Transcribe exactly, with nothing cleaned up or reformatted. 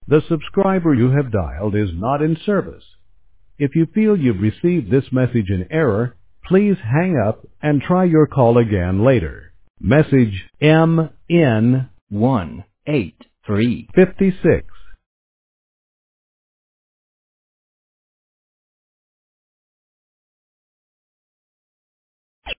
The subscriber you have dialed is not in service. If you feel you've received this message in error, please hang up and try your call again later. Message M N one eight three fifty-six